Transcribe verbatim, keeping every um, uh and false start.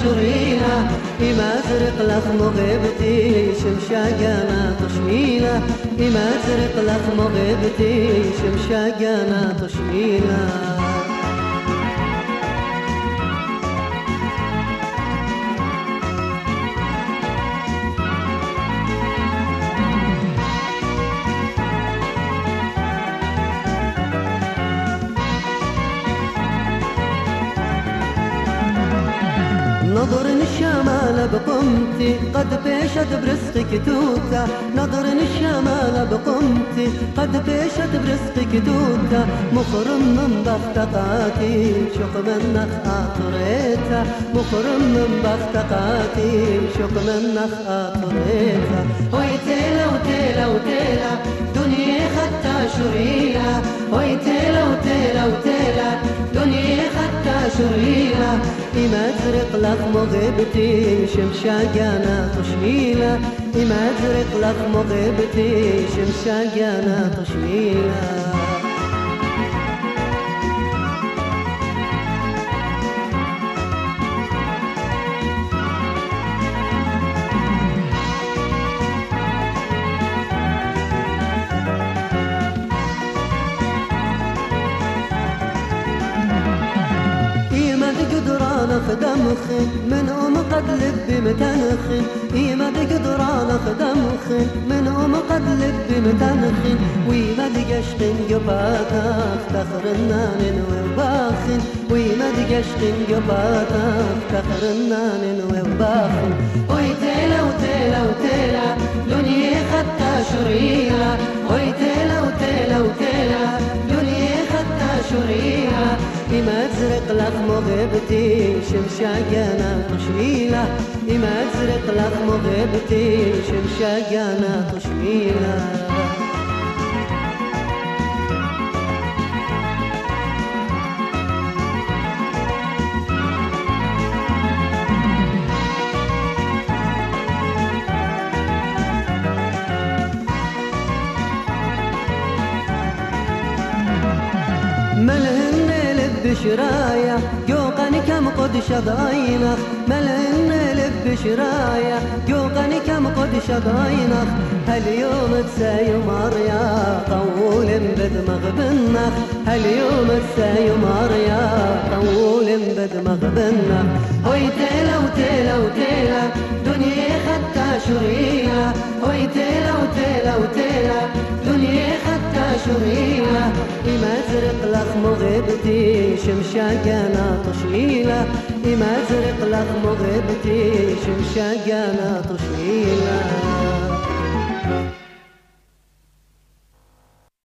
شرينا إما زرق لخ مغيبتي شمشاقنا تشمينا إما زرق لخ مغيبتي شمشاقنا تشمينا نظر الشمال بقمتي قد بيشت برزقك توتا نظر الشمال بقمتي قد بيشت برزقك توتا مخرم من بختقاتي شق منك آطريتا مخرم من بختقاتي شق منك آطريتا وي تيلا وتيلا وتيلا دنيا خدتا شريلا وي تيلا وتيلا وتيلا دنيا خدتا شريلا إما زرق لك مغيبتي شمشاقنا تشميلا إما زرق لك مغيبتي شمشاقنا تشميلا خدمخي من أم قد لبي متنخي إيما دي قدران خدمخي من أم قد لبي متنخي ويما دي قشقين قباتا افتخر النان وباخن ويما دي قشقين قباتا افتخر النان وباخن وي تيلا وتيلا وتيلا دنيا خدتا شريلا وي تيلا وتيلا وتيلا دنيا خدتا شريلا إما زرق لك مغيبتي شمشاقنا تشميلة إما زرق لك مغيبتي شمشاقنا تشميلة ملهن لب شرايا جوقني كم قد شضاينخ ملهن لب شرايا جوقني كم قد شضاينخ هاليوم تساي ماريا طول بدمغ بنخ هاليوم تساي ماريا طول بدمغ بنخ وي تيلا وتيلا وتيلا دنيا خدتا شريلا وي تيلا وتيلا وتيلا دنيا خدتا شريلا إما زرق لك مغيبتي شمشاقنا تشميلة إما زرق لك مغيبتي شمشاقنا تشميلة